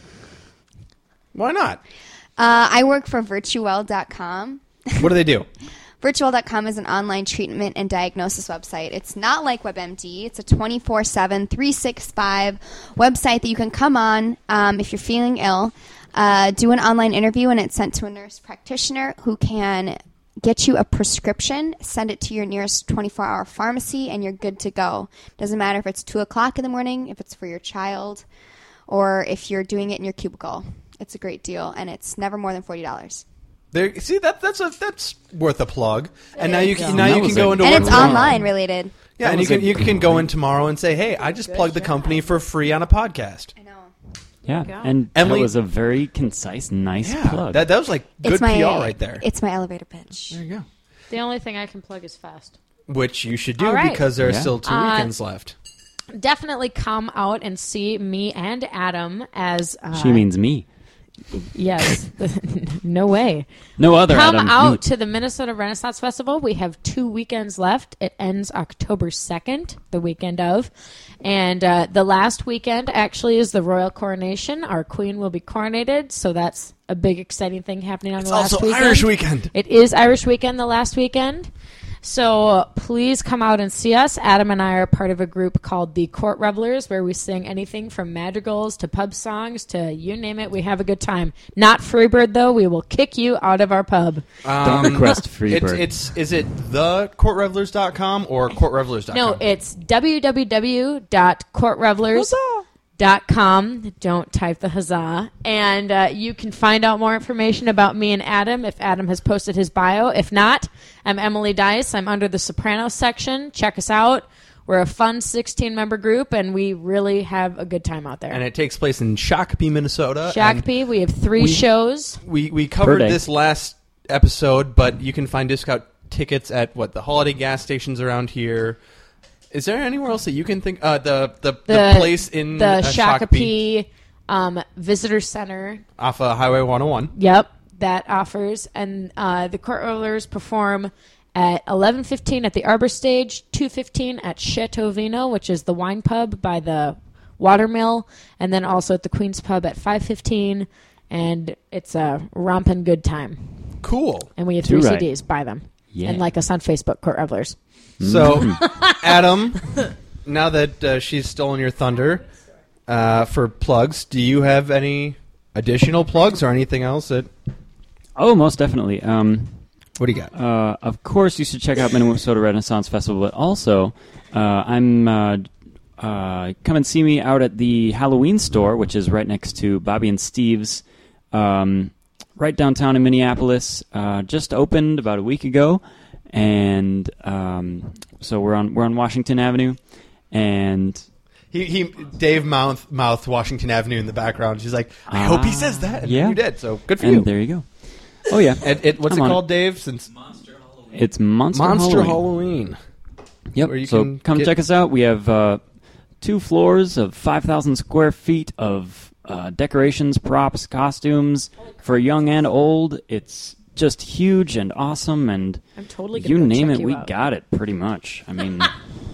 Why not? I work for Virtuell.com. What do they do? Virtuell.com is an online treatment and diagnosis website. It's not like WebMD. It's a 24/7, 365 website that you can come on if you're feeling ill, do an online interview, and it's sent to a nurse practitioner who can get you a prescription, send it to your nearest 24-hour pharmacy, and you're good to go. Doesn't matter if it's 2 o'clock in the morning, if it's for your child, or if you're doing it in your cubicle. It's a great deal, and it's never more than $40. There, see that's worth a plug. And now you can That go was into And work it's tomorrow. online related. Yeah, and you can go in tomorrow and say, hey, I just plugged the company for free on a podcast. I know. Yeah, go. and Emily- that was a very concise, nice Yeah, plug. that was like good It's my PR right there. It's my elevator pitch. There you go. The only thing I can plug is fast. Which you should do All right. because there are Yeah. still 2 weekends left. Definitely come out and see me and Adam as... She means me. Yes. No way. No other Come Adam. out You- to the Minnesota Renaissance Festival. We have 2 weekends left. It ends October 2nd, the weekend of. And the last weekend actually is the royal coronation. Our queen will be coronated, so that's a big exciting thing happening on It's the last also weekend. Irish weekend. It is Irish weekend, the last weekend. So please come out and see us. Adam and I are part of a group called the Court Revelers, where we sing anything from madrigals to pub songs to you name it. We have a good time. Not Freebird, though. We will kick you out of our pub. Don't request free bird. Is it thecourtrevelers.com or courtrevelers.com? No, it's www.courtrevelers.com. Don't type the huzzah. And you can find out more information about me and Adam if Adam has posted his bio. If not, I'm Emily Dice. I'm under the Sopranos section. Check us out. We're a fun 16-member group, and we really have a good time out there. And it takes place in Shakopee, Minnesota. Shakopee, we have 3 shows. We covered day. this last episode, but you can find discount tickets at the holiday gas stations around here. Is there anywhere else that you can think? The place in the Shakopee Shakopee Visitor Center. off of Highway 101. Yep, that offers. And the Court Revelers perform at 11:15 at the Arbor Stage, 2:15 at Chateau Vino, which is the wine pub by the Watermill, and then also at the Queen's Pub at 5:15, and it's a romping good time. Cool. And we have Too 3 right. CDs. Buy them. Yeah. And like us on Facebook, Court Revelers. So, Adam, now that she's stolen your thunder for plugs, do you have any additional plugs or anything else that... Oh, most definitely. What do you got? Of course, you should check out Minnesota Renaissance Festival, but also come and see me out at the Halloween store, which is right next to Bobby and Steve's, right downtown in Minneapolis. Just opened about a week ago, and so we're on Washington Avenue, and Dave mouthed Washington Avenue in the background. She's like, I hope he says that. And yeah. you did, so good for and you. there you go. Oh yeah, What's it I'm on called, Dave? Since Monster Halloween. It's Monster Monster Halloween. Halloween. Yep. Where you So can come get- check us out. We have 2 floors of 5,000 square feet of decorations, props, costumes for young and old. It's just huge and awesome, and I'm totally gonna you go name check it, you we out. got it pretty much. I mean,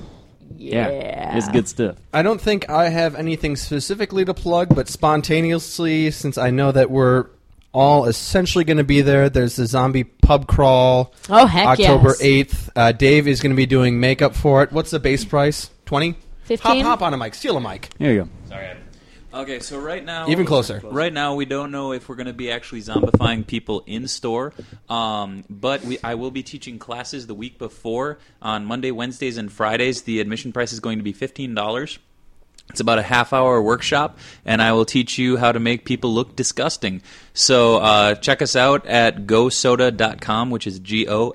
yeah, it's good stuff. I don't think I have anything specifically to plug, but spontaneously, since I know that we're all essentially going to be there, there's the zombie pub crawl Oh, heck October yes. 8th. Dave is going to be doing makeup for it. What's the base price? 20? 15? Hop on a mic. Steal a mic. There you go. Sorry. Okay, so right now... Even closer. Right now, we don't know if we're going to be actually zombifying people in store, but I will be teaching classes the week before. On Monday, Wednesdays, and Fridays, the admission price is going to be $15. It's about a half-hour workshop, and I will teach you how to make people look disgusting. So check us out at gosoda.com, which is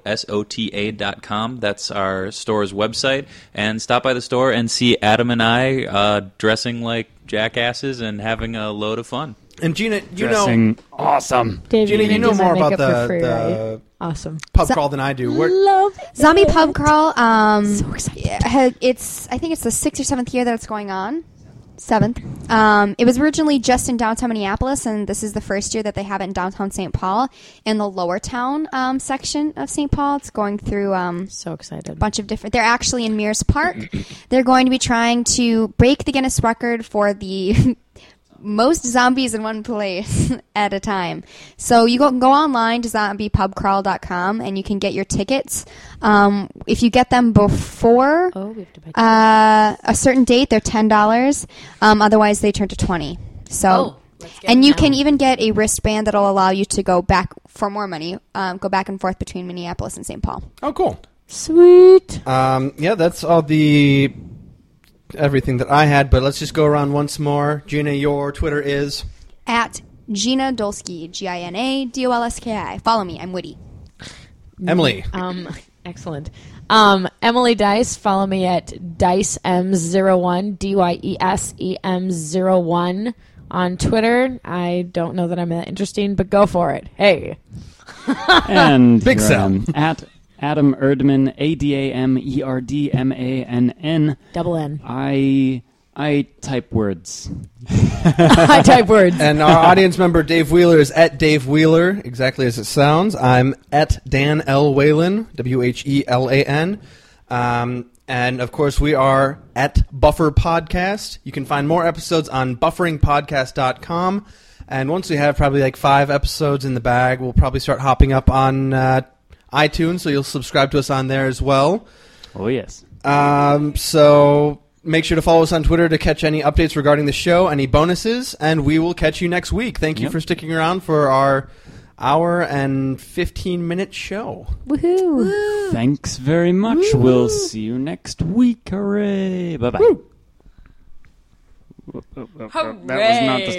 GOSOTA.com. That's our store's website. And stop by the store and see Adam and I dressing like jackasses and having a load of fun. And Gina, you know, Dressing awesome. Dave, Gina, you're you gonna know do my more about makeup for the, free, the right? Awesome. pub crawl than I do. Love it. Zombie Pub Crawl. So excited. I think it's the 6th or 7th year that it's going on. 7th. It was originally just in downtown Minneapolis, and this is the first year that they have it in downtown St. Paul. In the lower town section of St. Paul, it's going through So excited. bunch of different. They're actually in Mears Park. They're going to be trying to break the Guinness record for the most zombies in one place at a time. So you go online to zombiepubcrawl.com and you can get your tickets. If you get them before Oh, we have to buy a certain date, they're $10. Otherwise, they turn to $20. So. Oh, let's get And it you now. can even get a wristband that'll allow you to go back for more money. Go back and forth between Minneapolis and St. Paul. Oh, cool. Sweet. Yeah, that's all the everything that I had, but let's just go around once more. Gina, your Twitter is? At Gina Dolsky, GinaDolski. Follow me. I'm witty. Emily. Excellent. Emily Dice, follow me at DiceM01, DYESEM01 on Twitter. I don't know that I'm that interesting, but go for it. Hey. And Big here I Sal. am, at Adam Erdman, ADAMERDMANN. Double N. I type words. I type words. And our audience member, Dave Wheeler, is at Dave Wheeler, exactly as it sounds. I'm at Dan L. Whalen, WHELAN. And, of course, we are at Buffer Podcast. You can find more episodes on bufferingpodcast.com. And once we have probably like 5 episodes in the bag, we'll probably start hopping up on iTunes, so you'll subscribe to us on there as well. Oh, yes. So make sure to follow us on Twitter to catch any updates regarding the show, any bonuses, and we will catch you next week. Thank you Yep. for sticking around for our hour and 15-minute show. Woohoo. Thanks very much. We'll see you next week. Hooray. Bye-bye. That was not the